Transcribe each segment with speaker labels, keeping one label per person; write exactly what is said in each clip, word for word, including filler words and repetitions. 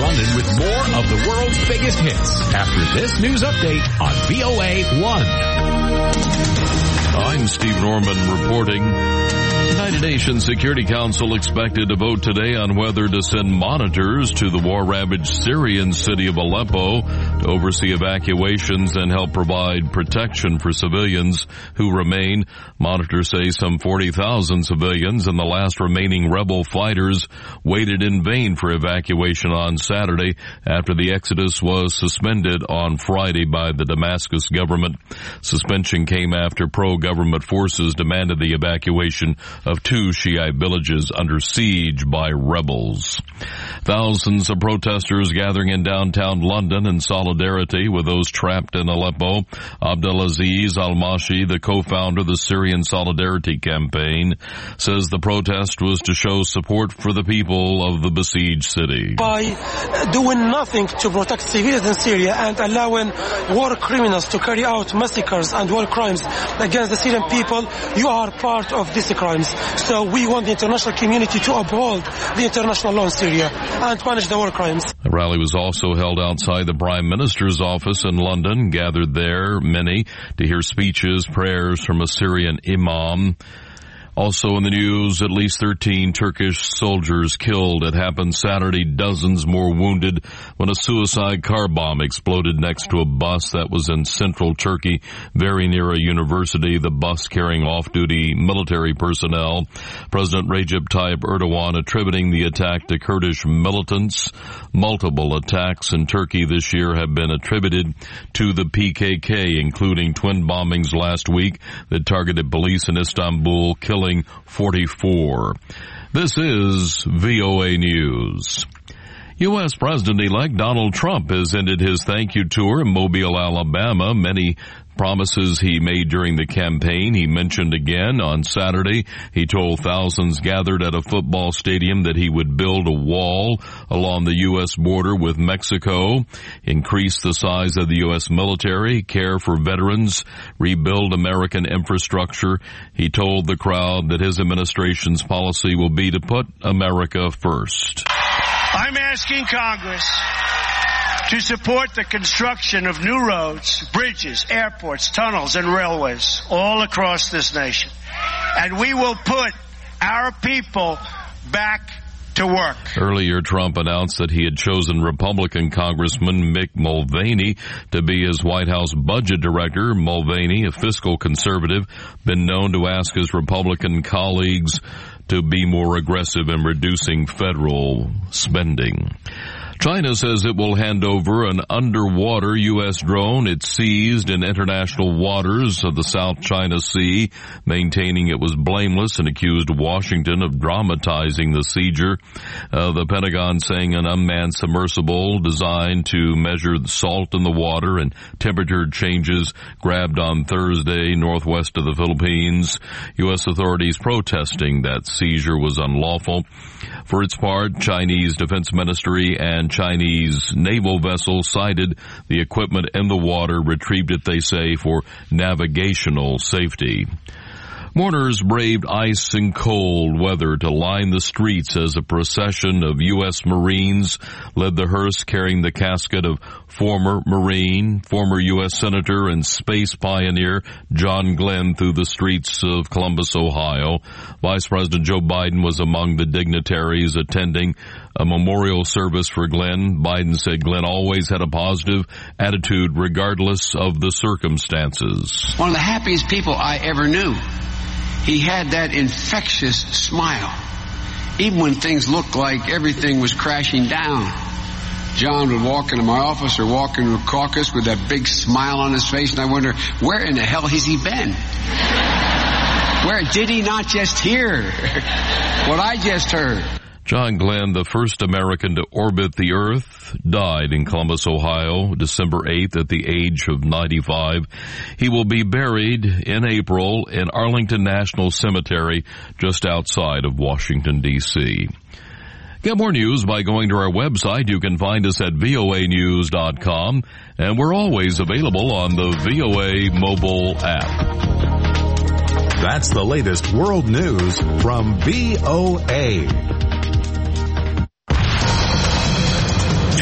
Speaker 1: London with more of the world's biggest hits after this news update on V O A one.
Speaker 2: I'm Steve Norman reporting. United Nations Security Council expected to vote today on whether to send monitors to the war-ravaged Syrian city of Aleppo to oversee evacuations and help provide protection for civilians who remain. Monitors say some forty thousand civilians and the last remaining rebel fighters waited in vain for evacuation on Saturday after the exodus was suspended on Friday by the Damascus government. Suspension came after pro-government forces demanded the evacuation of two Shiite villages under siege by rebels. Thousands of protesters gathering in downtown London in solidarity with those trapped in Aleppo. Abdelaziz Al-Mashi, the co-founder of the Syrian Solidarity Campaign, says the protest was to show support for the people of the besieged city.
Speaker 3: By doing nothing to protect civilians in Syria and allowing war criminals to carry out massacres and war crimes against the Syrian people, you are part of these crimes. So we want the international community to uphold the international law in Syria and punish the war crimes.
Speaker 2: The rally was also held outside the Prime Minister's office in London. Gathered there, many, to hear speeches, prayers from a Syrian imam. Also in the news, at least thirteen Turkish soldiers killed. It happened Saturday, dozens more wounded when a suicide car bomb exploded next to a bus that was in central Turkey, very near a university, the bus carrying off-duty military personnel. President Recep Tayyip Erdogan attributing the attack to Kurdish militants. Multiple attacks in Turkey this year have been attributed to the P K K, including twin bombings last week that targeted police in Istanbul, killing forty-four. This is V O A News. U S President-elect Donald Trump has ended his thank you tour in Mobile, Alabama. Many promises he made during the campaign he mentioned again on Saturday. He told thousands gathered at a football stadium that he would build a wall along the U S border with Mexico, increase the size of the U S military, care for veterans, rebuild American infrastructure. He told the crowd that his administration's policy will be to put America first.
Speaker 4: I'm asking Congress to support the construction of new roads, bridges, airports, tunnels, and railways all across this nation. And we will put our people back to work.
Speaker 2: Earlier, Trump announced that he had chosen Republican Congressman Mick Mulvaney to be his White House budget director. Mulvaney, a fiscal conservative, been known to ask his Republican colleagues to be more aggressive in reducing federal spending. China says it will hand over an underwater U S drone it seized in international waters of the South China Sea, maintaining it was blameless, and accused Washington of dramatizing the seizure. Uh, the Pentagon saying an unmanned submersible designed to measure the salt in the water and temperature changes grabbed on Thursday northwest of the Philippines. U S authorities protesting that seizure was unlawful. For its part, Chinese Defense Ministry and Chinese naval vessels cited the equipment in the water, retrieved it, they say, for navigational safety. Mourners braved ice and cold weather to line the streets as a procession of U S Marines led the hearse carrying the casket of former Marine, former U S Senator and space pioneer John Glenn through the streets of Columbus, Ohio. Vice President Joe Biden was among the dignitaries attending a memorial service for Glenn. Biden said Glenn always had a positive attitude regardless of the circumstances.
Speaker 5: One of the happiest people I ever knew. He had that infectious smile, even when things looked like everything was crashing down. John would walk into my office or walk into a caucus with that big smile on his face, and I wonder, where in the hell has he been? Where did he not just hear what I just heard?
Speaker 2: John Glenn, the first American to orbit the Earth, died in Columbus, Ohio, December eighth at the age of ninety-five. He will be buried in April in Arlington National Cemetery, just outside of Washington, D C Get more news by going to our website. You can find us at V O A news dot com, and we're always available on the V O A mobile app.
Speaker 1: That's the latest world news from V O A.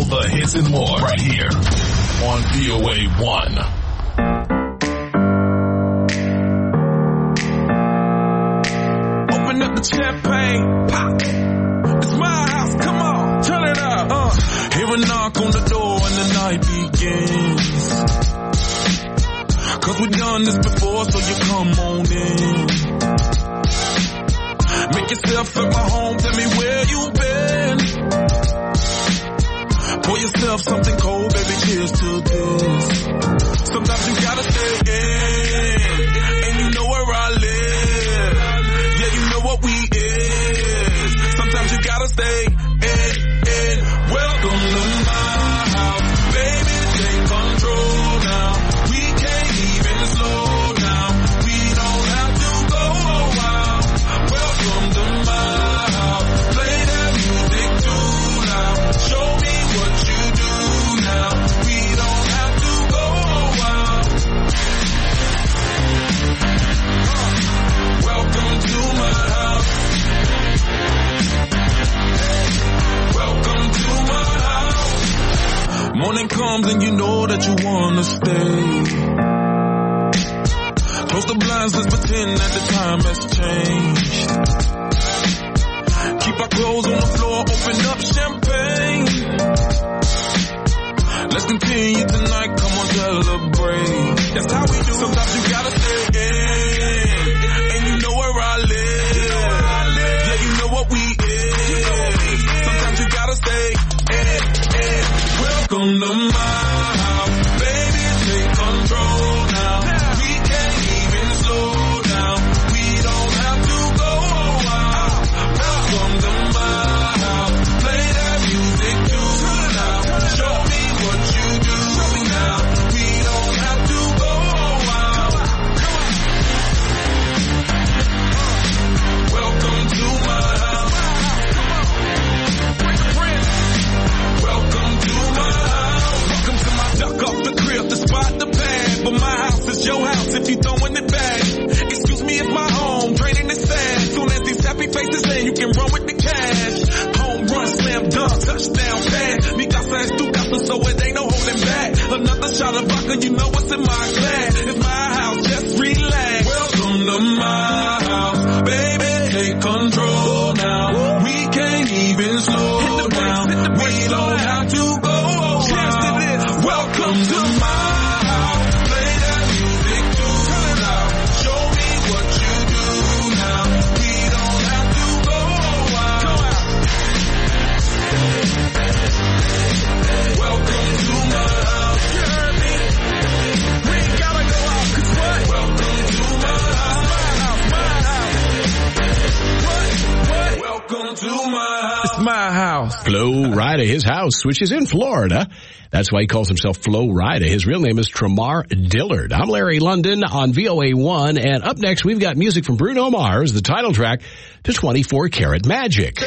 Speaker 6: the hits and more right here on V O A one.
Speaker 7: Open up the champagne, pop. It's my house, come on, turn it up. Uh, hear a knock on the door and the night begins. Cause we've done this before, so you come on in. Make yourself at my home, tell me where you've been. Pour yourself something cold, baby, cheers to this. Sometimes you gotta stay in, and you know where I live. Yeah, you know what we is. Sometimes you gotta stay in, in. Welcome to my house, baby, take control now. We can't even slow down. We don't have to go a while. Welcome to my house, play that music too loud. Show me what you do now. We don't have to go a while. Welcome to my house. Welcome to my house. Morning comes and you know that you wanna stay. Close the blinds, let's pretend that the time has changed. Keep our clothes on the floor, open up champagne. Let's continue tonight, come on, celebrate. That's how we do. Sometimes you gotta stay in, and you know where I live. Yeah, you know what we is. Sometimes you gotta stay in, in. Welcome to my house, baby, take control now. We can't even slow down. We don't have to go a while. Welcome to my house, play that music too loud. Show me what you do now. We don't have to go a while. Welcome to my house. Welcome to my house. Welcome to my duck off the crib, the spot, the pad. But my house is your house if you throwing it back. Excuse me if my home draining is sad. Soon as these happy faces in, you can run with the cash. Home run, slam dunk, touchdown pass. Mi casa es tu casa, so it ain't no holding back. Another shot of vodka, you know what's in my glass. It's my house, just relax. Welcome to my house, baby, take control now. We can't even slow down. We don't have to go. Welcome to my house, play that music too loud. Show me what you do now. We don't have to go a while. Welcome to my house. You heard me? We ain't gotta go out, cause what? Welcome to my house, my house, my house. What? What? Welcome to my house. It's my house.
Speaker 1: Flo Rida, his house, which is in Florida. That's why he calls himself Flo Rida. His real name is Tremar Dillard. I'm Larry London on V O A one, and up next we've got music from Bruno Mars, the title track to twenty-four karat Magic.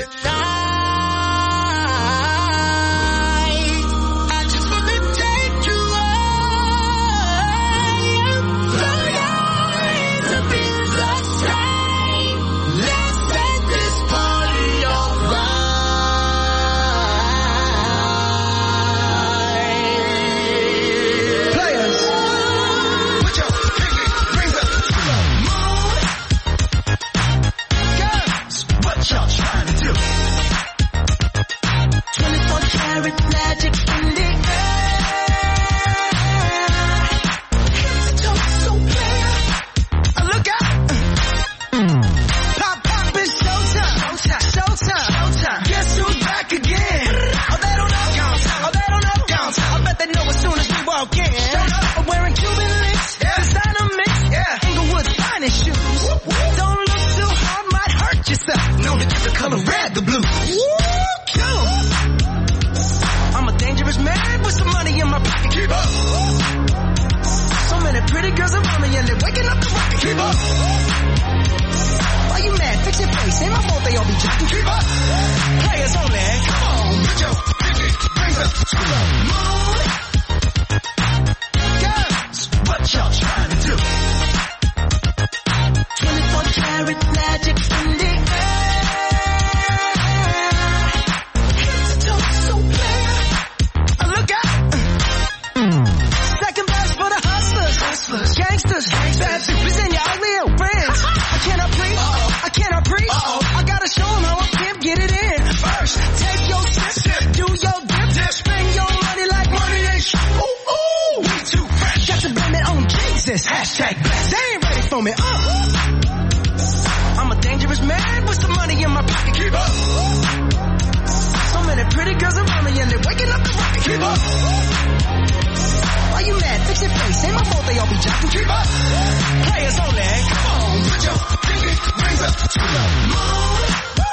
Speaker 8: know me. Uh. I'm a dangerous man with some money in my pocket. Keep up. So many pretty girls around me and they're waking up the rocket. Keep up. Why you mad? Fix your face. Ain't my fault they all be jocking. Keep up. Players only. Come on, put your pinky rings up to the moon.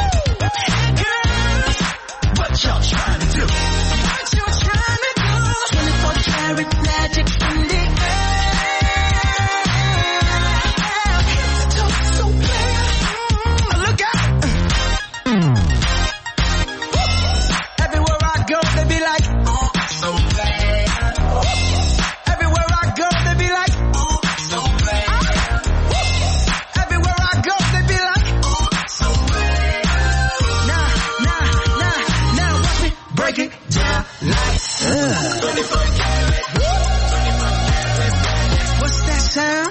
Speaker 8: Girls, what y'all trying to do? What you trying to do? twenty-four karat magic in the air. So clear. Look out. Everywhere I go, they be like, oh, so bad. Everywhere I go, they be like, oh, so bad. Everywhere I go, they be like, oh, so bad. Nah, nah, nah, now watch me break it down like uh. twenty-four karat. What's that sound?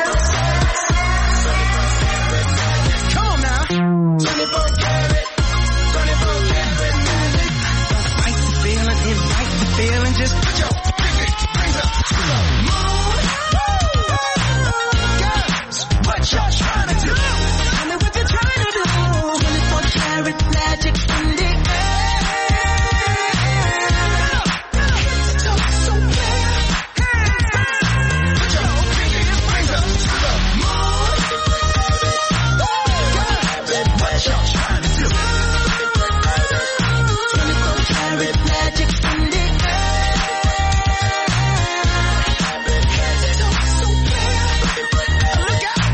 Speaker 8: Come on now. twenty-four karat. twenty-four karat magic. Fight the feeling, invite the feeling. Just put your pinky rings up to the moon. Girls, what y'all trying to do? Tell me what you're trying to do. twenty-four karat magic in the air. So, so clear. Put your pinky rings up to the moon. Girls, what y'all trying to do? twenty-four karat magic in the air. So, so clear. Look out.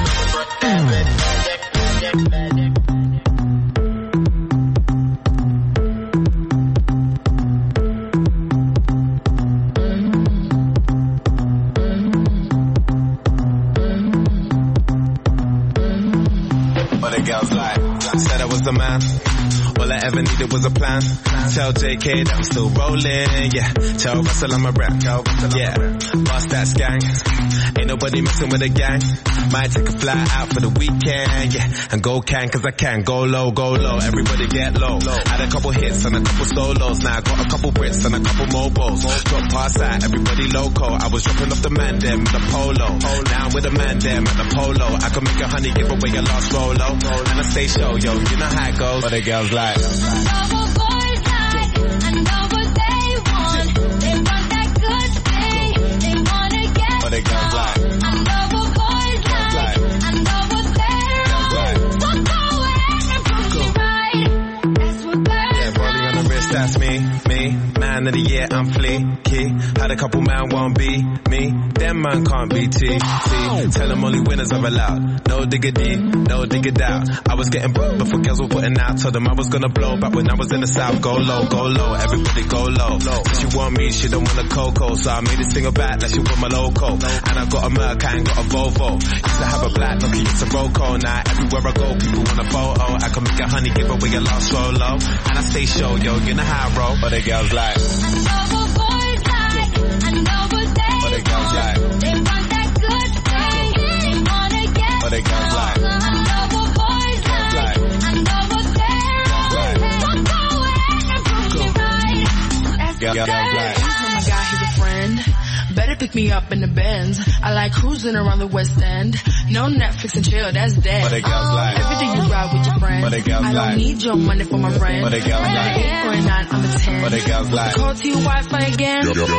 Speaker 9: But the girls like, said I was the man. All I ever needed was a plan. Tell J K that I'm still rolling, yeah. Tell Russell I'm a rap, yeah. Bust that gang. Ain't nobody messing with the gang. Might take a fly out for the weekend, yeah. And go can, cause I can. Go low, go low, everybody get low. Had a couple hits and a couple solos. Now I got a couple Brits and a couple mobiles. Drop past that, everybody loco. I was dropping off the man them with the polo. Now with the man them at the polo. I can make a honey give away your last rolo. And I stay show, yo, you know how it goes. But the girls like,
Speaker 10: I know what boys like, I know what they want. They want that good thing, they wanna get
Speaker 9: but the girls like,
Speaker 10: I know what boys like, I know what they're on. So go ahead and prove me right. That's what girls
Speaker 9: yeah, rolling on the wrist, that's me, me. Man of the year, I'm fleeky. Had a couple man won't be me. Them man can't be T. T. Tell them only winners are allowed. No diggity, no diggity out. I was getting booked before girls were putting out. Told them I was gonna blow back when I was in the south. Go low, go low, everybody go low. Since she want me, she don't want a cocoa. So I made this thing about that she want my loco. And I got a Merc, I ain't got a Volvo. Used to have a black, lucky it's a Roco. Now everywhere I go, people want a photo. I can make a honey, give away a last solo. And I stay show, yo, you know how I roll. But the girls like,
Speaker 10: I know what boys like, I know what they
Speaker 9: but the girls like,
Speaker 10: want. They want that good thing, they wanna get
Speaker 9: but the girls like,
Speaker 10: I know what boys like, I know what they're on. So go ahead and prove me right. That's
Speaker 9: girls
Speaker 10: what girls
Speaker 9: like.
Speaker 11: Oh my God, he's a friend. Better pick me up in the Benz. I like cruising around the West End. No Netflix and chill, that's dead.
Speaker 9: But the girls like,
Speaker 11: Every day you ride with your friends.
Speaker 9: but the girls
Speaker 11: I don't
Speaker 9: like,
Speaker 11: need your money for my rent.
Speaker 9: but the girls like,
Speaker 11: eight for a nine, I'm a ten.
Speaker 9: but the girls like,
Speaker 11: Call to your Wi-Fi again.
Speaker 6: Girls like.
Speaker 10: I know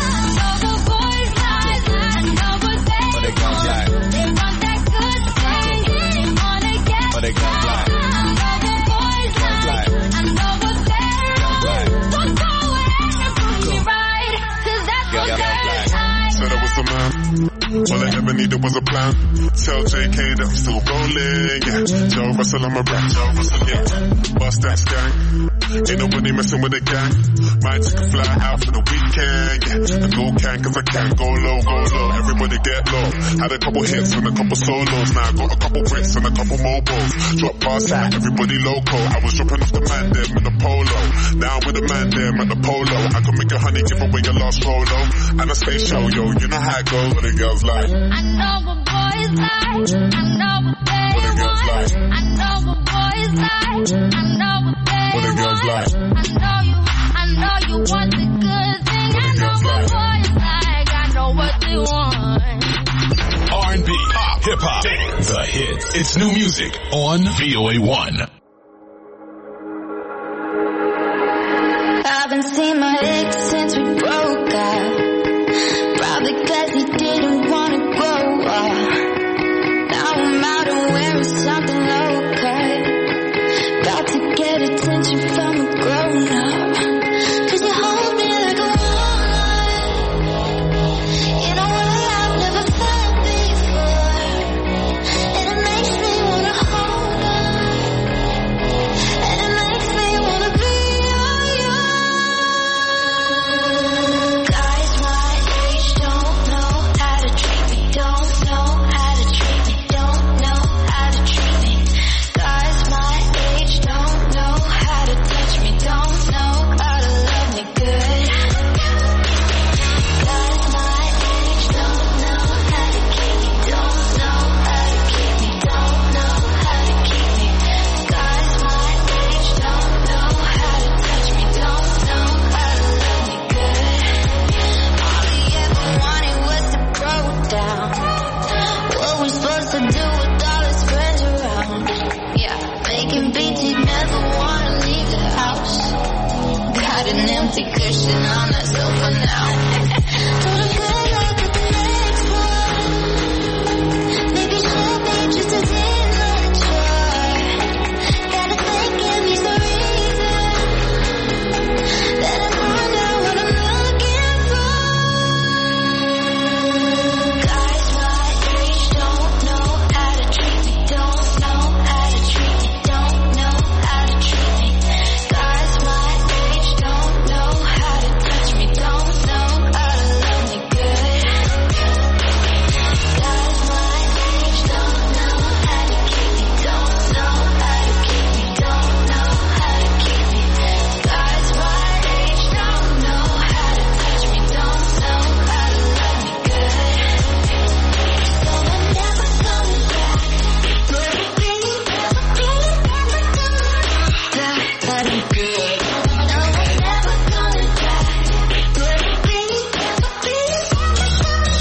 Speaker 10: what boys like, I know what they
Speaker 9: but the girls like,
Speaker 10: They want that good thing, they wanna get
Speaker 9: but the girls like,
Speaker 10: I know what boys like, I know what they're on. So go ahead and prove me right, 'cause that's what
Speaker 9: girls
Speaker 10: girls
Speaker 9: like.
Speaker 10: like.
Speaker 6: Said I was the man. All I ever needed was a plan. Tell J K that I'm still rolling, yeah. Joe Russell, I'm a rap, Joe Russell, yeah. Bust that gang. Ain't nobody messing with the gang. Might take a fly out for the weekend, yeah. And go can, cause I can. Go low, go low, everybody get low. Had a couple hits and a couple solos. Now I got a couple Brits and a couple mobiles. Drop past that, everybody loco. I was dropping off the man them in the polo. Now with the man them at the polo. I can make a honey, give away your last rolo. And I stay show, yo, you know how it goes. What the girls like.
Speaker 10: I know what boys like, I know what they
Speaker 6: What the girls
Speaker 10: want.
Speaker 6: like.
Speaker 10: I know what boys like, I know what they
Speaker 6: What the girls
Speaker 10: want.
Speaker 6: like.
Speaker 10: I know you, I know you want the good thing.
Speaker 6: What
Speaker 10: I
Speaker 6: the
Speaker 10: know
Speaker 6: girls
Speaker 10: what
Speaker 6: like.
Speaker 10: boys like, I know what they want.
Speaker 6: R and B, pop, hip
Speaker 12: hip-hop. The Hits. It's new music on V O A one.
Speaker 10: Haven't seen my ex since we broke up. Probably cause he didn't wanna grow up. Now I'm out and wearing something low cut. About to get attention from a grown up. Cause you hold me like a woman in a way I've never felt before. And it makes me wanna hold on. And it makes me wanna be all yours. Guys my age don't know how to treat me. Don't know how to treat me. Don't know how to treat me. Guys my age don't know how to touch me. Don't know how to love me good. Guys my age don't know how to keep me. Don't know how to keep me. Don't know how to keep me. Guys my age don't know how to touch me. Don't know how to love me good. All he ever wanted was to grow down. What we supposed to do with all his friends around? Yeah, making beats, he'd never wanna leave the house. Got an empty cushion on that sofa now. Told him good luck with the next one. Maybe she'll be just as immature. Gotta thank him, he's the reason that I wonder what I'm looking for. Guys my age don't know how to treat me. Don't know how to treat me. Don't know how to treat me. Guys my age don't know how to touch me. Don't know how to love me good. Guys my age don't know how to keep me. Don't know how to keep me. Don't know how to keep me. Guys my age don't know how to touch me. Don't know how to love me good. So I'm never coming back. Never really, never really, never coming back. That I'm good. No, I'm never coming back. Never really, never really, never coming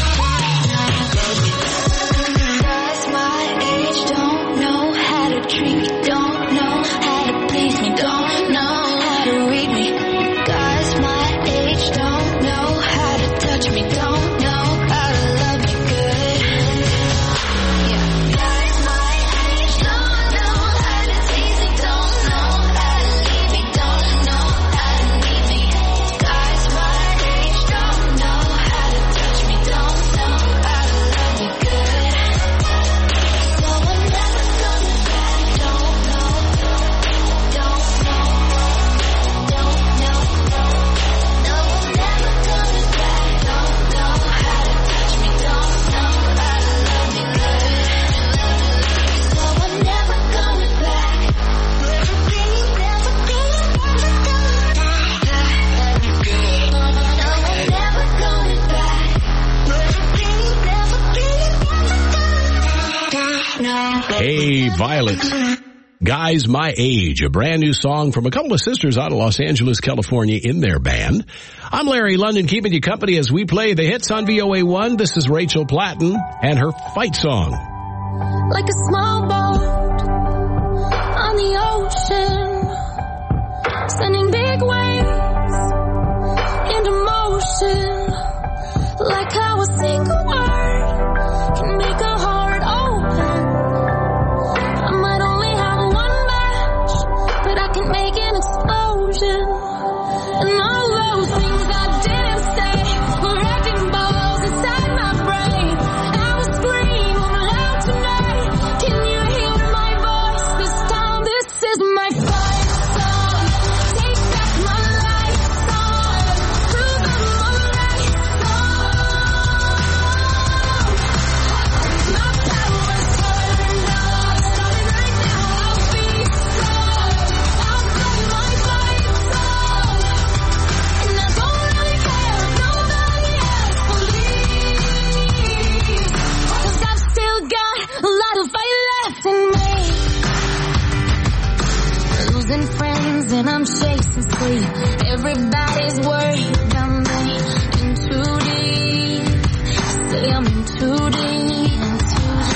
Speaker 10: back. Guys my age don't know how to treat me. Don't know how to please me. Don't know how to read me. Guys my age don't know how to touch me. Don't know how to love me good. Yeah. Guys my age don't know how to tease me. Don't know how to leave me. Don't know how to need me. Guys my age don't know how to touch me. Don't know how to love me good. So I'm never coming back. Don't know. Don't know. Don't know. No, I'm never coming back. Don't know how to touch me. Don't know how to love me good. So I'm never coming back. Never really, never really, never coming back. That I'm good. No, I'm never coming back. Never really, never really, never coming back. No.
Speaker 1: Hey, Violet. Guys My Age, a brand new song from a couple of sisters out of Los Angeles, California in their band. I'm Larry London, keeping you company as we play the hits on V O A one. This is Rachel Platten and her fight song.
Speaker 10: Like a small boat on the ocean, sending big waves into motion. Like how a single word can make a heart open. I might only have one match, but I can make an explosion. And all those things I didn't say were wrecking balls inside my brain. I will scream loud tonight. Can you hear my voice this time? This is my fight song. Take back my life song. Prove I'm alright song. My power's turned on. Starting right now, I'll be strong. I'll play my fight song. And I don't really care if nobody else believes. 'Cause I've still got a lot of fight left in me. Losing friends and I'm chasing sleep. Everybody's worried about me. In too deep. Say I'm in too deep.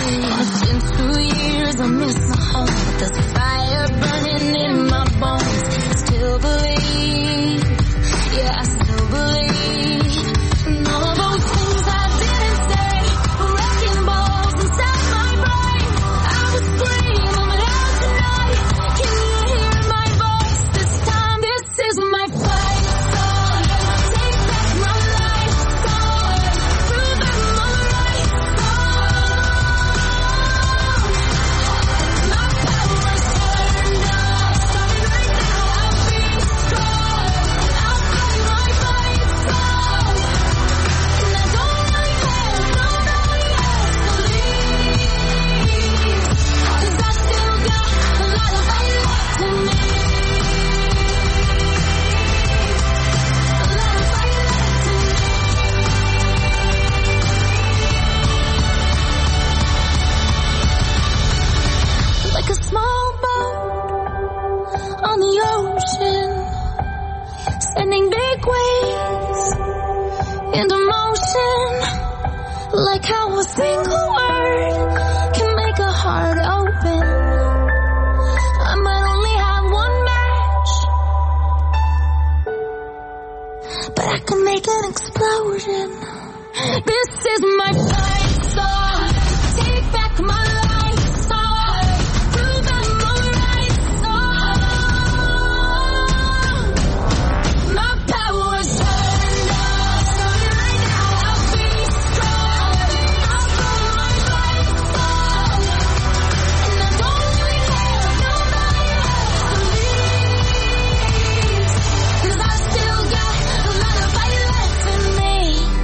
Speaker 10: single word can make a heart open. I might only have one match, but I can make an explosion. This is my fight song. Take back my life song. Prove I'm alright song. My power's turned on. Right now I'll be strong. I'll go my life song. And I don't really have nobody else to leave. 'Cause I still got a lot of fight left in me.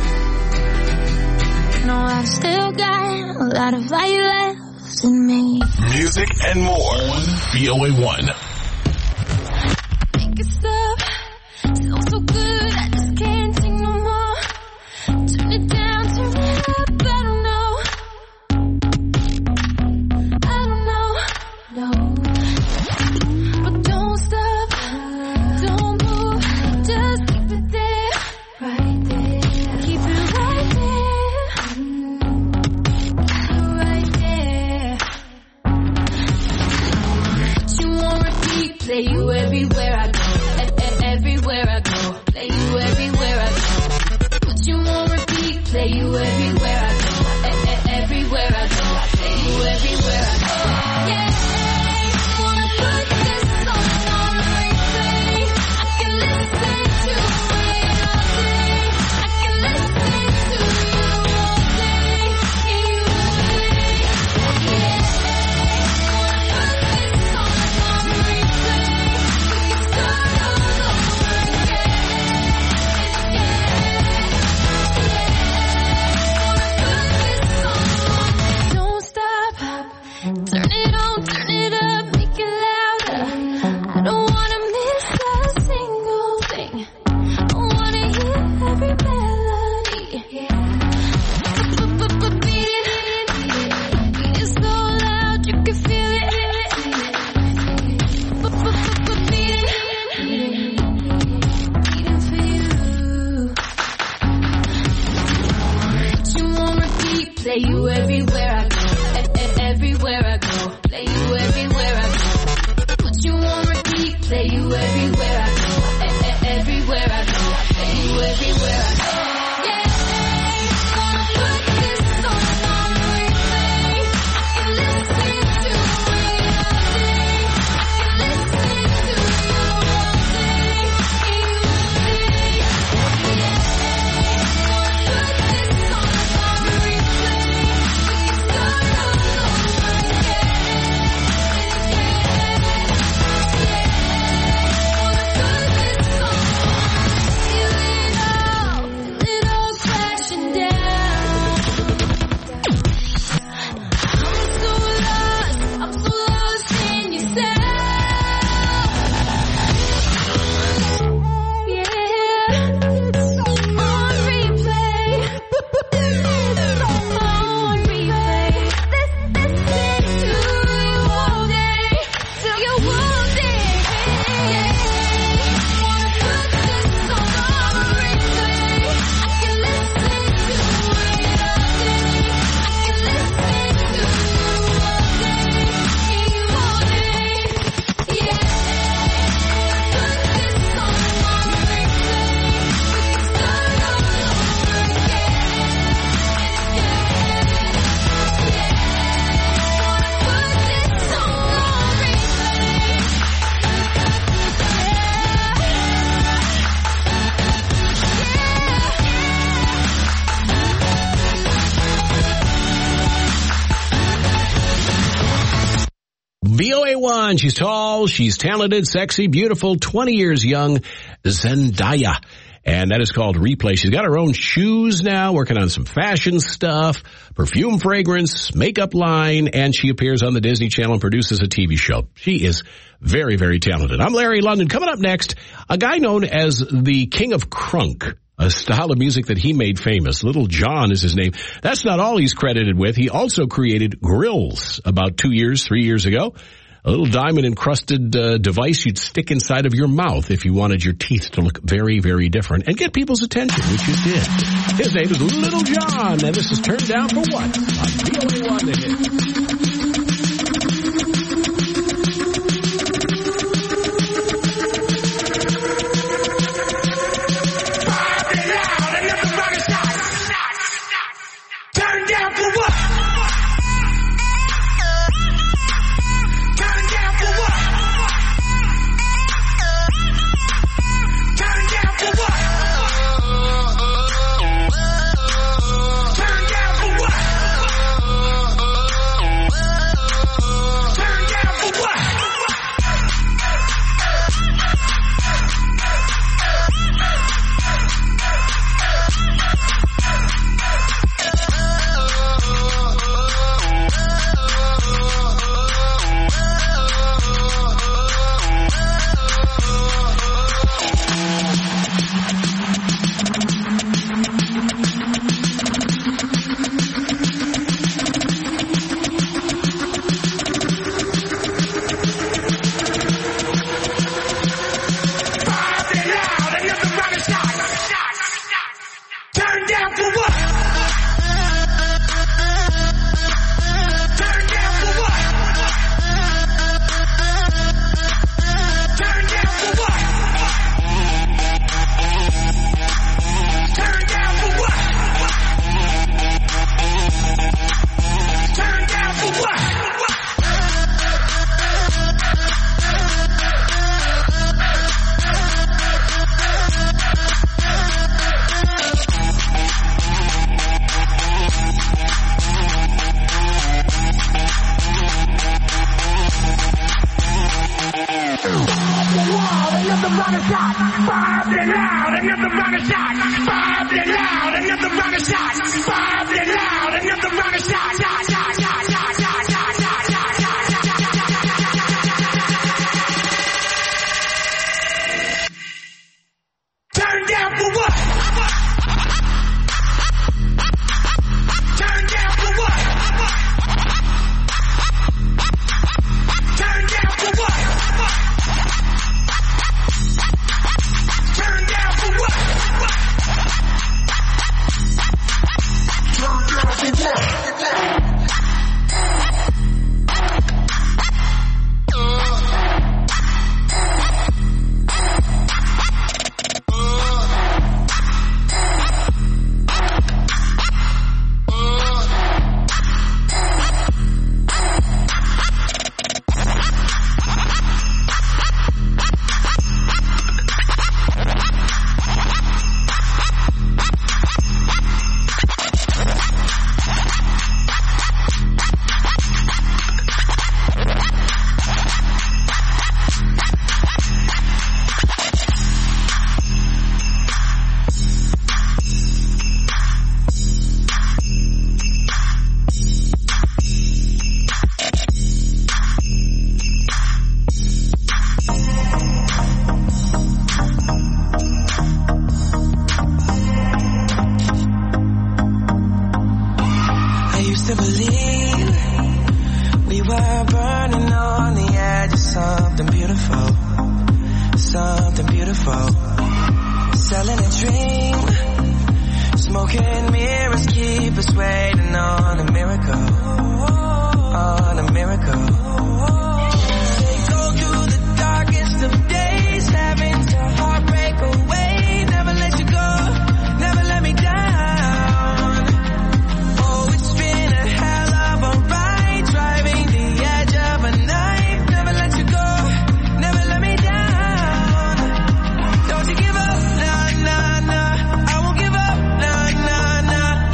Speaker 10: No, I've still got a lot of fight left in me.
Speaker 12: Music and more on V O A one.
Speaker 10: Make it stop. Sounds so good, I just can't take no more. Turn it down, turn it up, I don't know. I don't know, no. But don't stop, don't move, just keep it there, right there. Keep it right there, right there. You won't repeat, play you everywhere I go, e- e- everywhere I go, play you everywhere I go. But you won't repeat, play you everywhere I go, e- e- everywhere I go, play you everywhere I go. Yeah, wanna put this song on replay. I can listen to it all day. I can listen to you all day, you all day. Yeah, wanna put this song on replay. We can start all over again. Don't stop, turn it on, turn it up, make it louder. I don't wanna miss a single thing. I wanna hear every melody. But beat it, beat it so loud you can feel it. But beat it, beating for you. You won't repeat, play you everywhere I go, e- e- everywhere I go, play you everywhere I go. But you won't repeat, play you everywhere I go, e- e- everywhere I go, play you everywhere I go. Yeah, gonna put this song on replay. I can listen to it all day. I can listen to you all day, you all day. Yeah, gonna put this song on replay. We can start all over again.
Speaker 1: V O A one, she's tall, she's talented, sexy, beautiful, twenty years young, Zendaya. And that is called Replay. She's got her own shoes now, working on some fashion stuff, perfume, fragrance, makeup line, and she appears on the Disney Channel and produces a T V show. She is very, very talented. I'm Larry London. Coming up next, a guy known as the King of Crunk, a style of music that he made famous. Little John is his name. That's not all he's credited with. He also created grills about two years, three years ago. a little diamond-encrusted uh, device you'd stick inside of your mouth if you wanted your teeth to look very, very different and get people's attention, which you did. His name is Little John, and this is Turned Down for What? On V O A one, The Hit.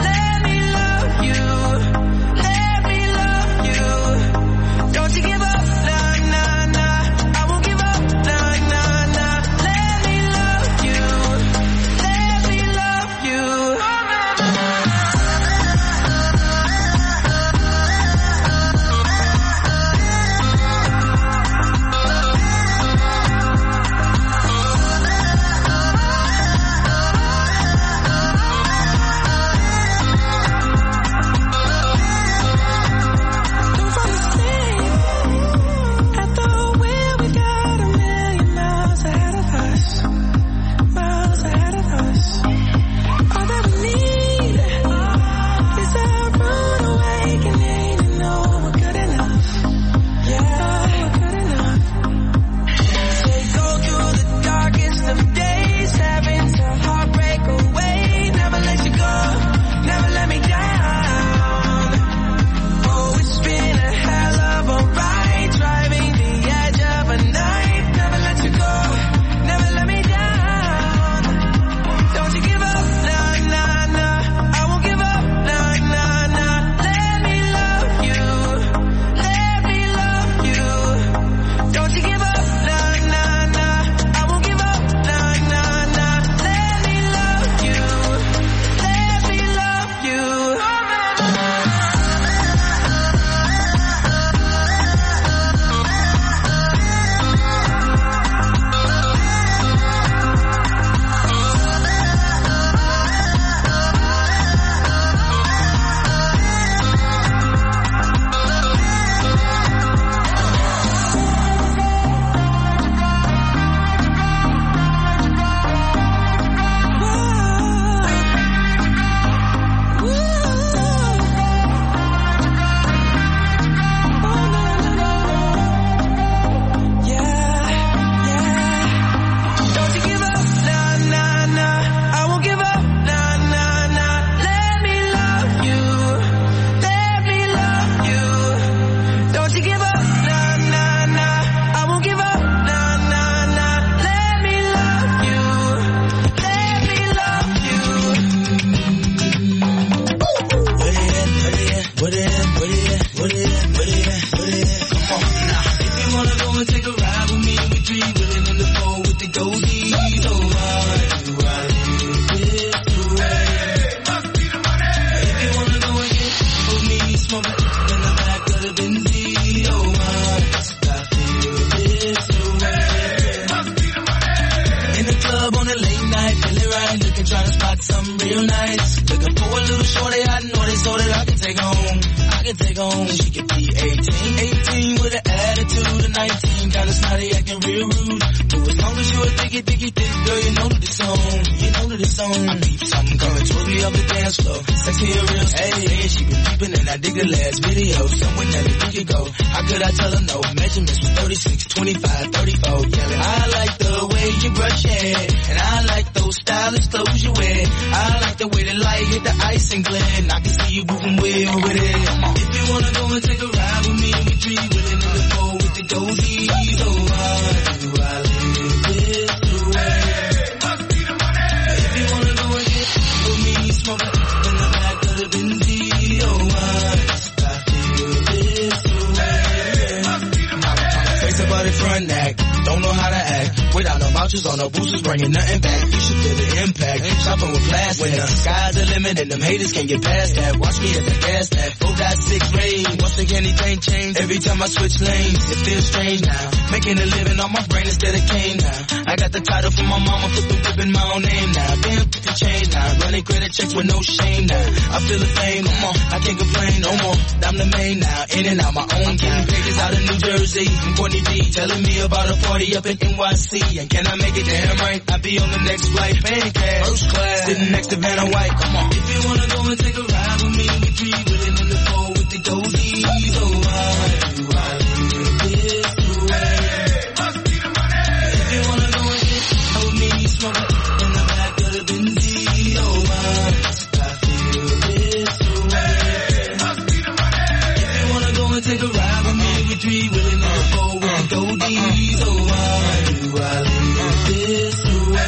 Speaker 8: Don't you give up.
Speaker 13: tryna spot something real nice. Looking for a little shorty, I know they so that I can take home. I can take home. She could be eighteen, eighteen with an attitude of nineteen. Kinda snotty, acting real rude. But as long as you a diggy, diggy, thick girl, you know that it's on. You know that it's on. I peep something coming towards me up the dance floor. Sexy and real, hey, hey, she been peeping and I dig the last video. Somewhere that we could go. How could I tell her no? Measurements was thirty-six, twenty-five, thirty-four. Yelling, I like the way you brush your hair, and I like those stylish clothes you wear. I like the way the light hit the ice and glint. I can see you moving way over there. If you wanna go and take a ride with me, we three willing in the four with the goldies. Oh, why do I live this way? Must be the money. If you wanna go and get with me, smoke it in the back of the Benzie. Oh, why do I feel this way? Must be the money. Face about the front act, don't know how to act. Without no vouchers or no boosters, bringing nothing back. You should feel the impact. Shopping with plastic. When the sky's the limit and them haters can't get past that. Watch me at the gas tag. four point six range. Once again, anything change. Every time I switch lanes, it feels strange now. Making a living on my brain instead of cane now. I got the title from my mama, put the whip in my own name now. Damn, put the change now. Running credit checks with no shame now. I feel the fame, come on. I can't complain no more. I'm the main now. In and out my own town. Pages out of New Jersey. From Courtney B. Telling me about a party up in N Y C. And can I make it damn right? I'll be on the next flight, paying cash, first class, sitting next to Vanna White. Come on. If you wanna go and take a ride with me, we three willing in the four with the goldies. Oh, why do I live this way? Must be the money. If you wanna go and get with me, smoke it in the back of the Benzie. Oh, why do I feel this way? Must be the money. If you wanna go and take a ride with me, we three willing in the four with the goldies. Oh, why do I live this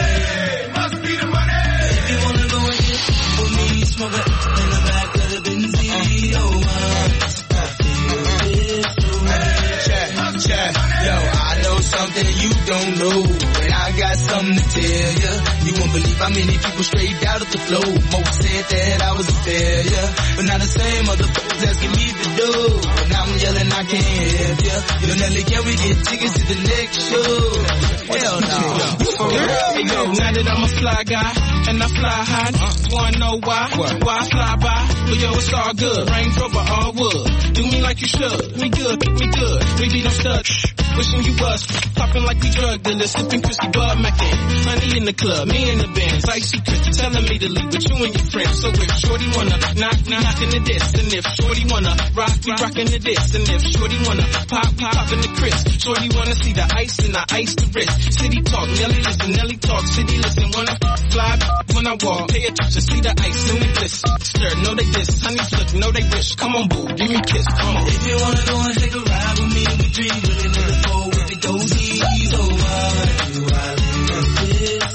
Speaker 13: way? Must be the money. If you wanna go and get with me, smoke it in the back of the Benzie. Oh, why I feel this way? Check, check. Yo, I know something you don't know, and I got something to tell ya. You won't believe how many people straight out of the flow. Most said that I was a failure, but now the same motherfuckers asking me to do. And now I'm yelling I can't help ya. Yo, Nelly, can we get tickets to the next show? Hell no. For real? Hey, yo, now that I'm a fly guy, and I fly high, wanna know why? Why I fly by? But yo, it's all good. Range Rover, all wood. Do me like you should. We good, we good. We beat them studs. Wishing you was popping like we drug dealers, sipping crispy Bud Mackin. Honey in the club, me in the Benz, icy Chris, telling me to leave with you and your friends. So if Shorty wanna knock, we knockin' the diss, and if Shorty wanna rock, we rockin' the diss, and if Shorty wanna pop, we poppin' the Chris. Shorty wanna see the ice, and I ice the wrist. City talk, Nelly listen, Nelly talk, city listen. Wanna fly when I walk, pay attention, see the ice and the bliss. Stir, know they diss, honey flick, know they wish. Come on, boo, give me a kiss, come on. If you wanna go and take a ride with me, we three willing in the four with the goldies. Oh, why do I live this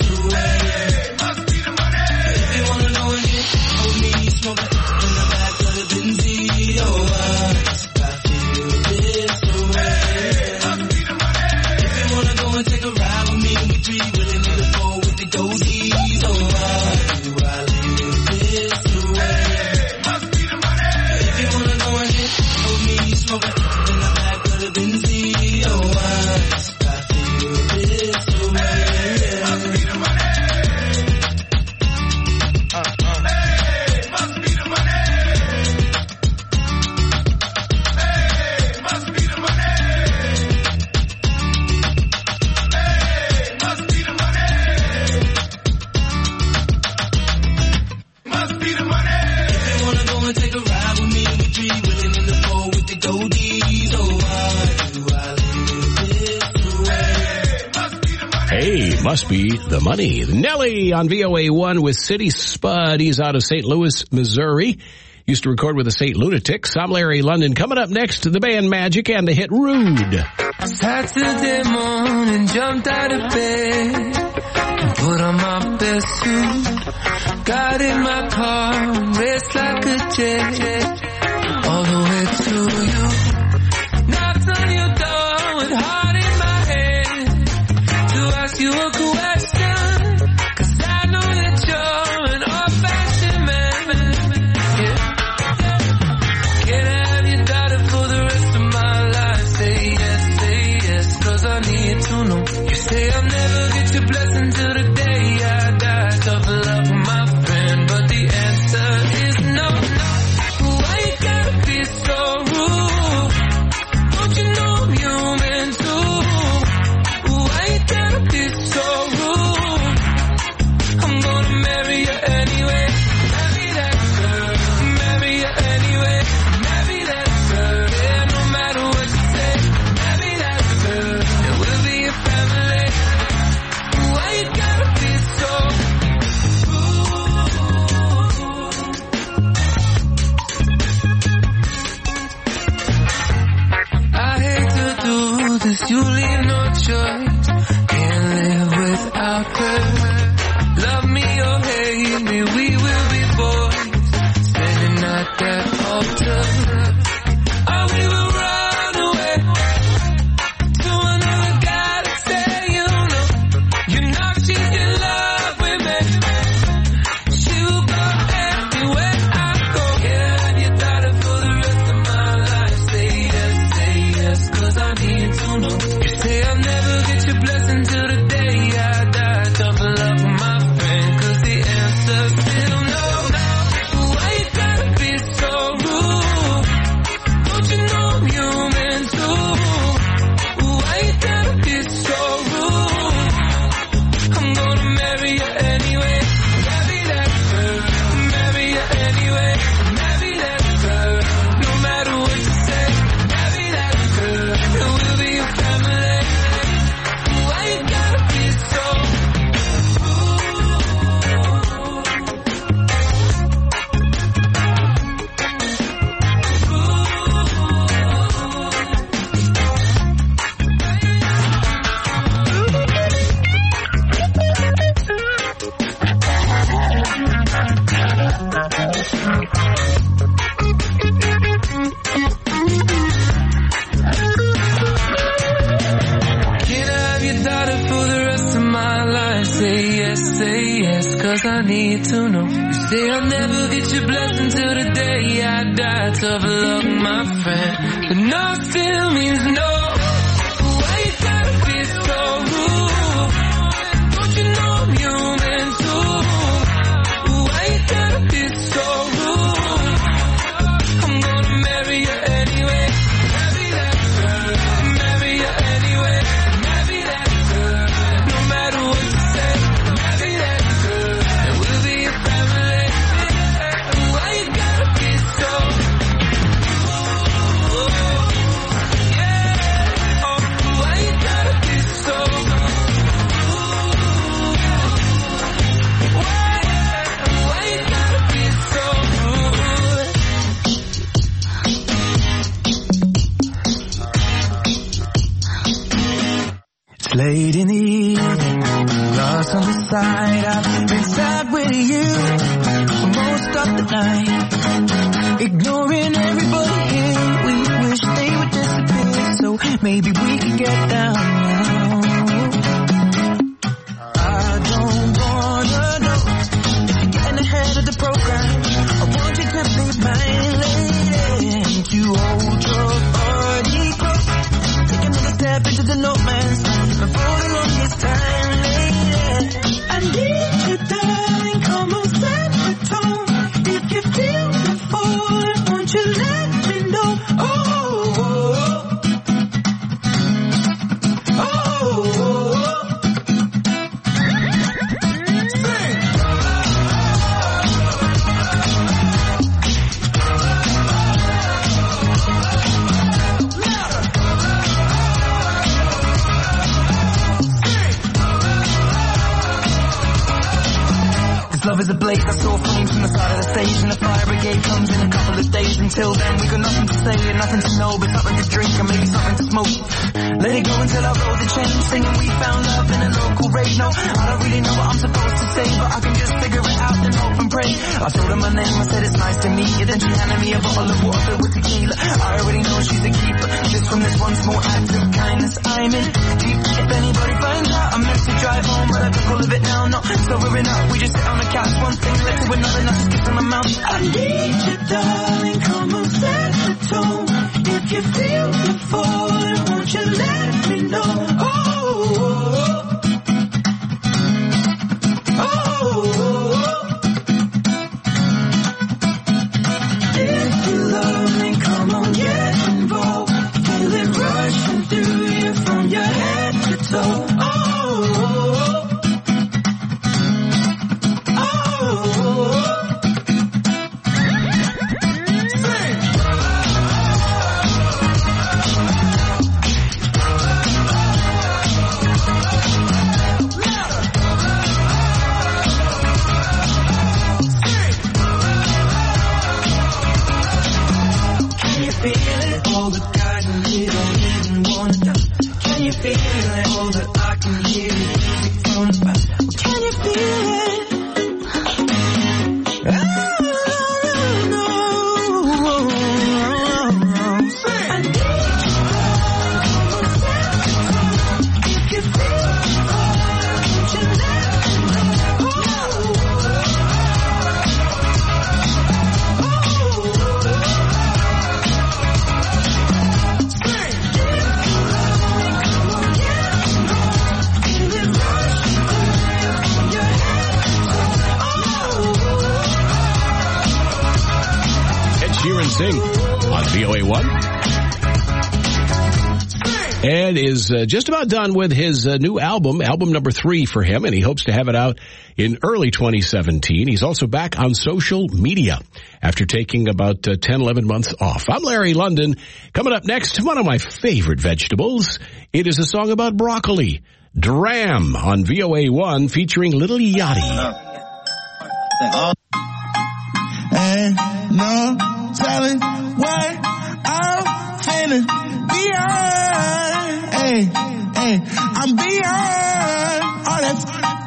Speaker 13: way? Must be the money. If you wanna know and get with me, smoke it in the back of the Benzie. Oh, why do I feel this way? Must be the money. If you wanna go and take a ride with me, we three willing in the four with the goldies. Oh, why do I live this way? Must be the money. If you wanna go and get with me, smoke it in the back of the Benzie. Oh, why I feel this way? Must be the money. Uh, uh. Hey, must be the money. Hey, must be the money. Hey, must be the money. Must be the money. If you wanna go and take a ride with me, we three willing in the four with the goldies. Oh, why do I live this way?
Speaker 1: Hey, must be the money. Nelly on V O A one with City Spud. He's out of Saint Louis, Missouri. Used to record with the Saint Lunatics. I'm Larry London. Coming up next, the band Magic and the hit Rude.
Speaker 14: Saturday morning, jumped out of bed and put on my best suit. Got in my car, raced like a jet all the way to you. Knocked on your door with heart in my head to ask you a question, 'cause I know that you're an old-fashioned man. Yeah. Can I have your daughter for the rest of my life? Say yes, say yes, 'cause I need to know. You say I'll never get your blessing till the day I die. Tough love for my leave no choice. Can't live without her. Love me or hate me, we will be boys. Standing at that altar. Or we will run away to another guy to say, you know, you know she's in love with me. She will go everywhere I go. Yeah, you thought it for the rest of my life. Say yes, say yes, cause I need to know. You say I'll never get your blessing till the day I die. Tough love for my friend, cause the answer's still no. Why you gotta be so rude? Don't you know I'm human too? Why you gotta be so rude? I'm gonna marry you anyway. Marry that girl. Marry you anyway. Marry that girl. No matter what you say. Marry that girl. And we'll be a family. Why you gotta be so Can I have your daughter for the rest of my life? Say yes, say yes, cause I need to know. You say I'll never get your blessing till the day I die. Tough luck, my friend, but no still means no. Why you gotta be so rude? Don't you know I'm human too? Why you gotta be so rude? I'm gonna marry you anyway. Marry that girl. Marry you anyway. Marry that girl. No matter what you say. Marry that girl. And we'll be a family. Why you gotta be so yeah. Oh, why you gotta be so Why, why you gotta be so rude?
Speaker 8: It's late in the evening, lost on the side. I've been sad with you for most of the night, ignoring everybody here. We wish they would disappear, so maybe we could get down now. I don't wanna know if you're getting ahead of the program. I want you to be my lady and to hold your body close. Take another step into the no man's land for the longest time, lady. I need you, darling, come on, set the tone. If you feel the fall, won't you let me know? Oh, oh, oh, oh, oh. Love is a blaze, I saw flames from the side of the stage, and the fire brigade comes in a couple of days. Until then, we got nothing to say and nothing to know, but something to drink and maybe something to smoke. Let it go until I roll the chain, singing we found love in a local rave. No, I don't really know what I'm supposed to say, but I can just figure it out and hope and pray. I told her my name, I said it's nice to meet you, then she handed me a bottle of water with tequila. I already know she's a keeper, just from this one small act of kindness I'm in deep. If anybody finds out, I'm meant to drive home, but I took all of it now, no, sobering up. We just sit on the couch, one thing led to another, nothing skips in my mouth. I need you, darling, come on, set the tone. If you feel the fall, won't you let me know? Oh, oh, oh. If you love me, come on, get involved. Feel it rushing through you from your head to toe. Oh, feel it? All the guys in here don't even wanna die. Can you feel feeling? Oh, that I can hear the music from the back. Can you feel it? Oh, no, I need you. You feel
Speaker 1: Sheeran Sing on V O A one. Ed is uh, just about done with his uh, new album, album number three for him, and he hopes to have it out in early twenty seventeen. He's also back on social media after taking about uh, ten, eleven months off. I'm Larry London. Coming up next, one of my favorite vegetables. It is a song about broccoli. Dram on V O A one featuring Little Yachty.
Speaker 15: Ain't no telling what I'm finna be on. Hey, hey, I'm beyond all that.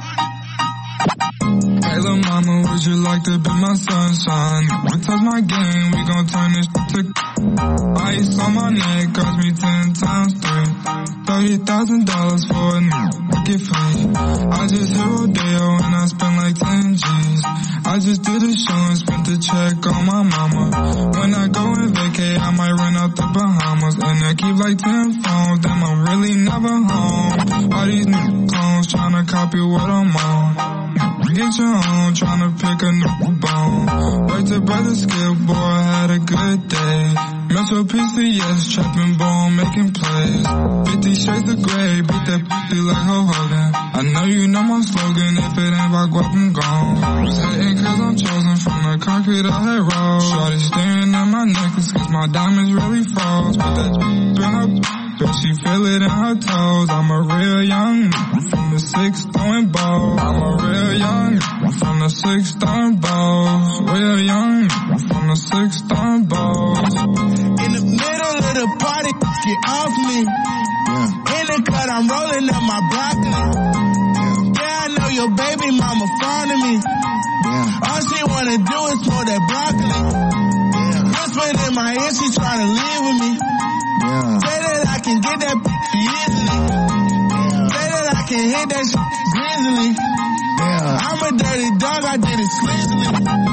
Speaker 7: Hey, little mama, would you like to be my sunshine? We touch my game, we gon' turn this to ice on my neck, cost me ten times three. Thirty thousand dollars for a new get free. I just hit Rodeo and I spent like ten G's. I just did a show and spent the check on my mama. When I go and vacay, I might run out the Bahamas. And I keep like ten phones, damn, I'm really never home. All these new clones tryna copy what I'm on. Get your own, tryna pick a new bone. Right to brother Skip, boy, had a good day. Metro P C S, trapping bone, making plays. Fifty shades of gray, beat that pussy like Ho Hogan. I know you know my slogan, if it ain't about guap, I'm gone. Was hating cause I'm chosen from the concrete I had rolled. Shorty staring at my necklace cause my diamonds really froze. Put that in her but she feel it in her toes. I'm a real young from the six throwing balls. I'm a real young from the six throwing balls. Real young from the six throwing balls.
Speaker 15: In the middle of the party, get off me. Yeah. In the cut, I'm rolling up my broccoli. Yeah, yeah, I know your baby mama fond of me. Yeah. All she wanna do is pour that broccoli. Yeah. Whisper in my ear, she tryna live with me. Yeah. Say that I can get that easily. Yeah. Say that I can hit that shit easily. Yeah. I'm a dirty dog, I did it sleazily.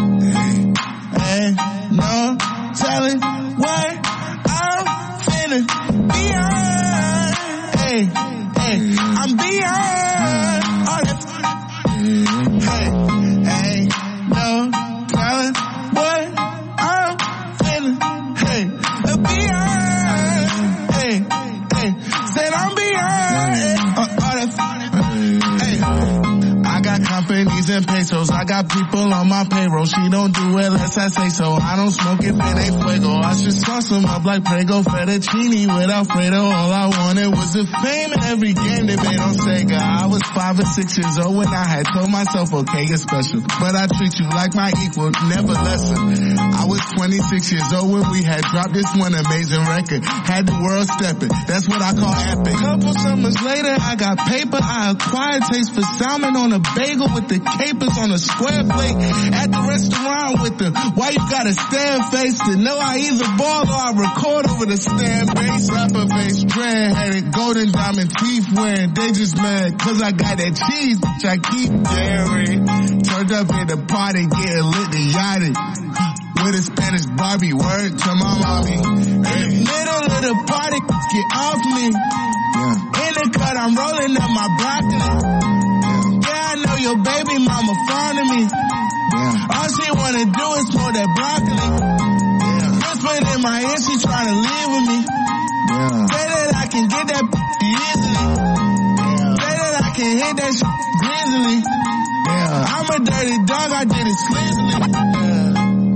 Speaker 15: Ain't no telling what I'm finna be on. Hey, hey, I'm beyond all that. Hey, ain't no telling what I'm finna, hey, be on. Hey, hey, said I'm beyond all that. Hey, I got companies and pesos. I got people on my payroll. She don't do it unless I say so. I don't smoke if it ain't fuego. I should sauce them up like Prego fettuccine with Alfredo. All I wanted was the fame in every game they made on Sega. I was five or six years old when I had told myself, okay, it's special. But I treat you like my equal, never lesser. I was twenty-six years old when we had dropped this one amazing record. Had the world stepping. That's what I call epic. Couple summers later, I got paper. I acquired taste for salmon on a bagel with the capers on a square plate. At the restaurant with the why you gotta stand face to know I either ball or I record over the stand base. Rapper face, dread-headed, golden diamond teeth wearing. They just mad cause I got that cheese which I keep daring. Turned up at the party, getting lit and yachted. With a Spanish Barbie, word to my mommy. In the middle of the party, get off me. Yeah. In the cut, I'm rolling up my broccoli. Yeah, yeah, I know your baby mama fond of me. Yeah. All she wanna do is pour that broccoli. Yeah. Whisper in my ear, she tryna live with me. Yeah. Say that I can get that easily. Yeah. Say that I can hit that shit greasily. Yeah. I'm a dirty dog, I did it sleazily. Yeah.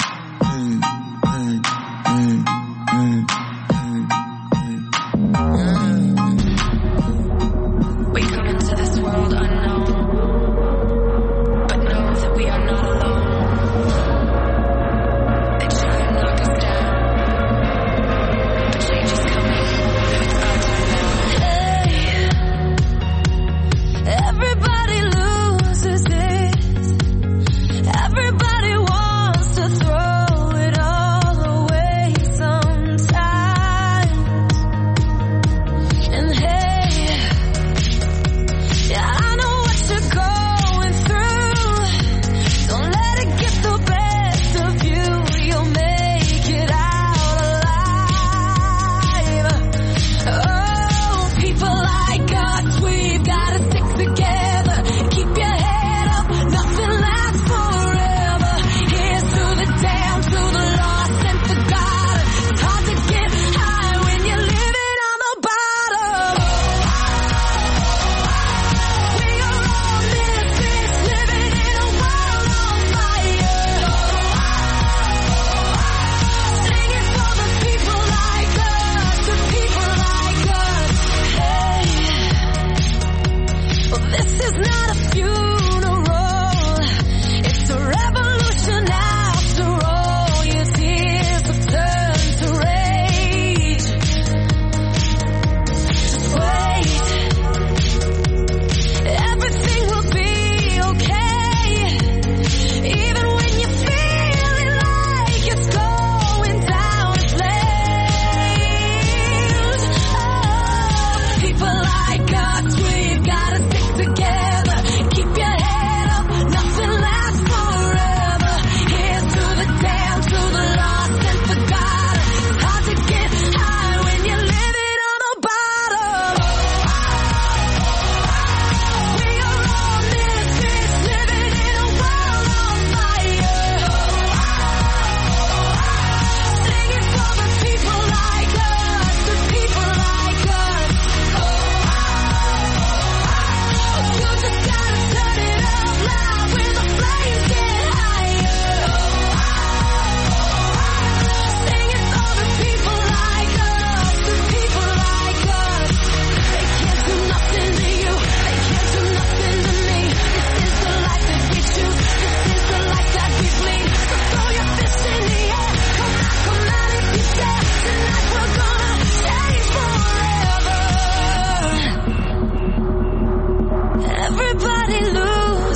Speaker 11: We come into this world unknown, but know that we are not alone. They try and knock us down, but change is coming. It's our time now. Hey,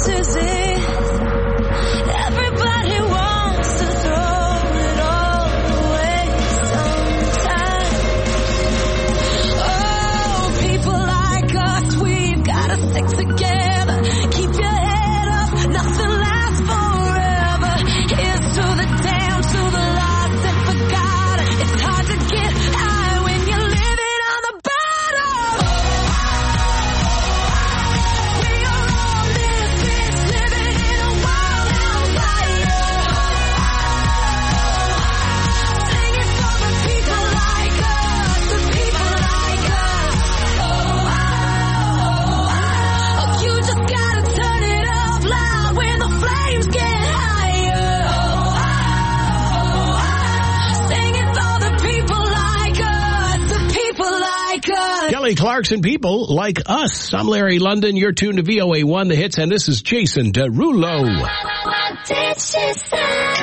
Speaker 10: this is it. Everybody wants to throw it all away sometime. Oh, people like us, we've gotta stick together. Keep your head up, nothing lasts forever. Here's to the down, to the lost and forgotten. It's hard to get high when you're living on the bottom. We are all misfits living in a wild empire. Singing for the people like us, the people like us. Oh, oh, you just gotta turn it up loud when the flames get higher. Singing for the people like us, the people like us.
Speaker 1: Kelly Clarkson, people like us. I'm Larry London. You're tuned to V O A one, The Hits, and this is Jason Derulo.
Speaker 10: What did she say?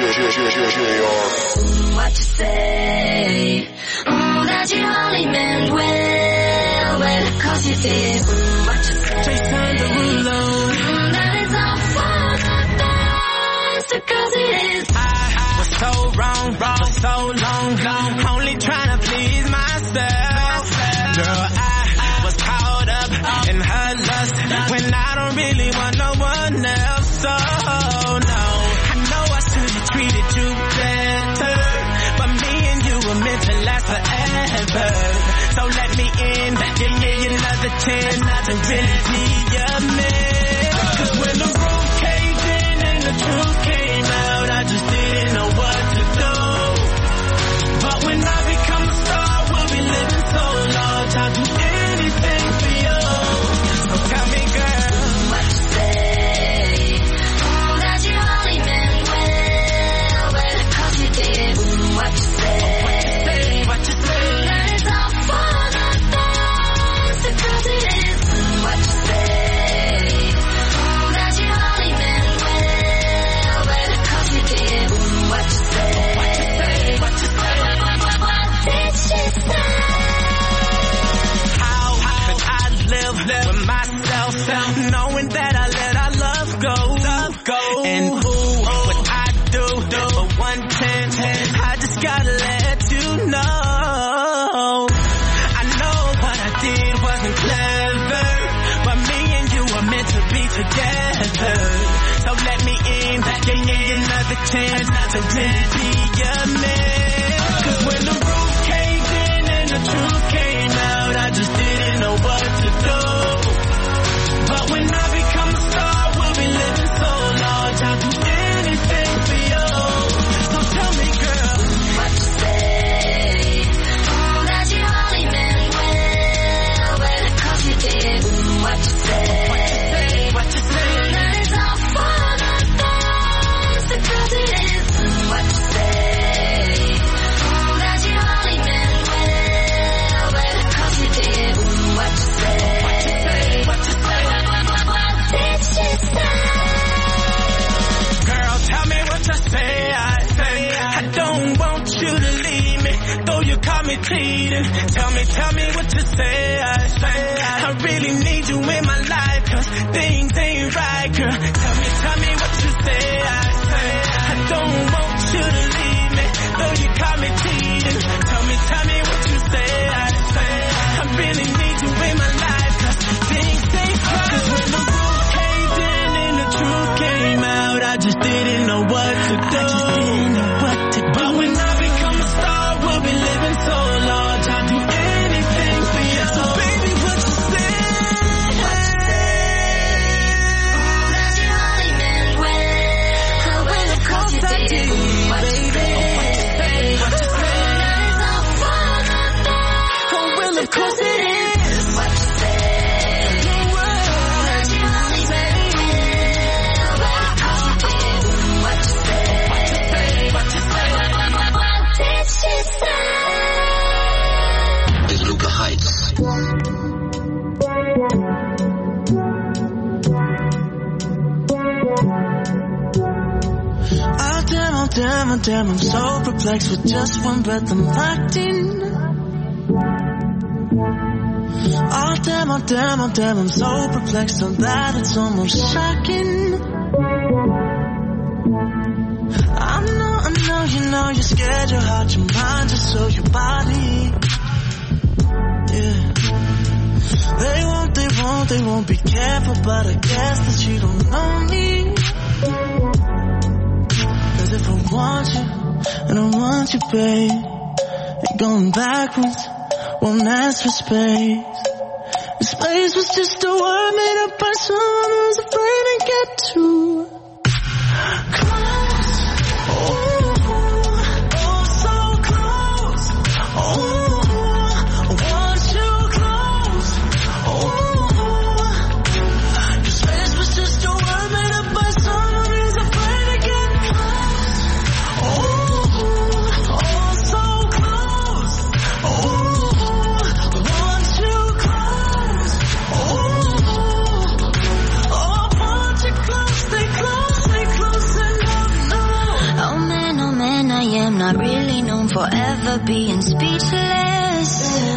Speaker 10: What you say? Mm, that you only meant well, well, cause you did. Mm, what you say? Jason Derulo. Mm, that is all for the best, cause it is.
Speaker 13: I was so wrong, wrong, so long, long, only trying to please myself. Girl, I was caught up in her lust when I don't really want no one else. So no, I know I should have treated you better, but me and you were meant to last forever. So let me in, give me another chance to really be your man. 'Cause when the roof caved in and the truth came out, I just didn't know what to do. But when I become a star, we'll be living so large, I'll do anything for you. So tell me, girl,
Speaker 10: what you say? Mm, that you only meant well, well, cause you did. Mm, what you say?
Speaker 13: what you say?
Speaker 10: That is all for the best, cause it is. Mm, what you say? Mm, that you only meant well, well, cause you did. Mm, what you say?
Speaker 13: What you say? What you say?
Speaker 10: What did she say?
Speaker 13: How could I live with myself, knowing that I let our love go, love go. And ooh, what I do, do for one chance, I just gotta let you know. I know what I did wasn't clever, but me and you are meant to be together. So let me in, give me another chance to really be your man. 'Cause when the roof caved in and the truth came out, I just didn't know what to do. But when I become a star, we'll be living so large, I'll do anything for you. So tell me, girl,
Speaker 10: What you say? Mm, that you only meant well, well, cause you did. Mm, what you say?
Speaker 13: what you say?
Speaker 10: That is all for the best, cause it is. Mm, what you say? Mm, that you only meant well, well, cause you did. Mm, what you say?
Speaker 13: What you say?
Speaker 10: What did she say?
Speaker 13: Girl, tell me what you say. I say I don't want you to leave me, though you caught me cheating. Tell me, tell me what you say. I say I really need you in my life, 'cause things ain't right, girl. Tell me, tell me what you say. I say I don't want you to leave me, though you caught me cheating. Tell me, tell me what you say. I say I really need you in my life, 'cause things ain't right. 'Cause when the roof caved in and the truth came out, I just didn't know what to do. I just didn't know what to do. But when I become a star, we'll be living so large, I'll do anything for you. So baby, what you say?
Speaker 10: What you say? Mm, that you only meant well, well, cause you did. Mm, what you say? What you say? What you say? That is all for the best,
Speaker 13: Oh, well, of course it is.
Speaker 10: what you say? That you only meant well, well, cause you did. Mm, what you say?
Speaker 13: What you say? What you say?
Speaker 10: What did she say?
Speaker 16: With Luca Heights.
Speaker 8: Oh damn, oh damn, oh damn, I'm so perplexed with just one breath I'm locked in.
Speaker 13: Oh damn, oh damn, oh damn, I'm so perplexed so that it's almost shocking. I know, I know, you know you're scared, your heart, your mind, just so your body. Yeah. They won't, they won't, they won't be careful, but I guess that you don't know me. Cause if I want you, and I want you, babe, and going backwards won't ask for space. And space was just a word made up by someone who's afraid to get too close. Oh, oh, so close. Oh, I want you close. Oh, your space was just a word made up by someone who's afraid to get close. Oh, oh, so close. Oh, I want you close. Oh, oh, I want you close. Stay close, stay close enough. No.
Speaker 10: Oh man, oh man, I am not really known for ever being speechless.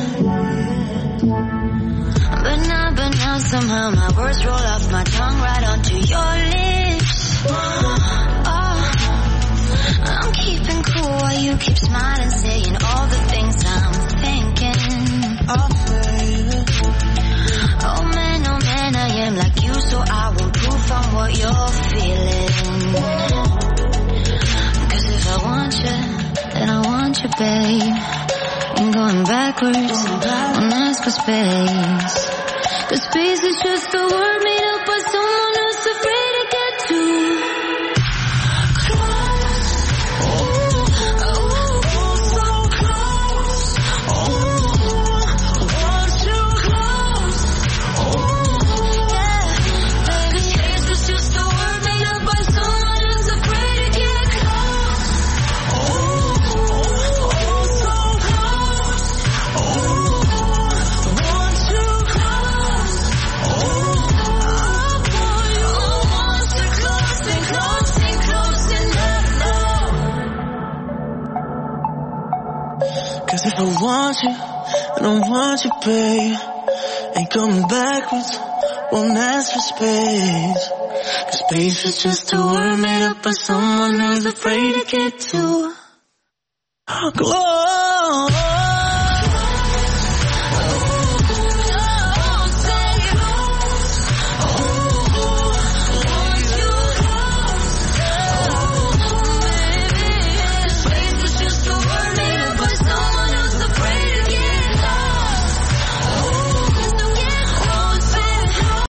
Speaker 10: But now, but now somehow my words roll off my tongue right onto your lips. Oh, I'm keeping cool while you keep smiling, saying all the things I'm thinking.
Speaker 13: Oh, baby.
Speaker 10: Oh man, oh man, I am like you, so I won't proof on what you're feeling. Cause if I want you, then I want you, babe. And going backwards, won't ask for space. Cause space is just a word made up by someone who's afraid to get too close.
Speaker 13: Oh, so close. Oh, I want you close. Oh,
Speaker 10: Yeah,
Speaker 13: cause space was just a word made up by someone who's afraid to get close. Oh, oh, so close. Oh, I want you close. Oh, I want you close, stay close, stay close enough now. Cause if I want you, and I want you, babe, ain't coming backwards, won't ask for space. Cause space is just a word made up by someone who's afraid to get too close.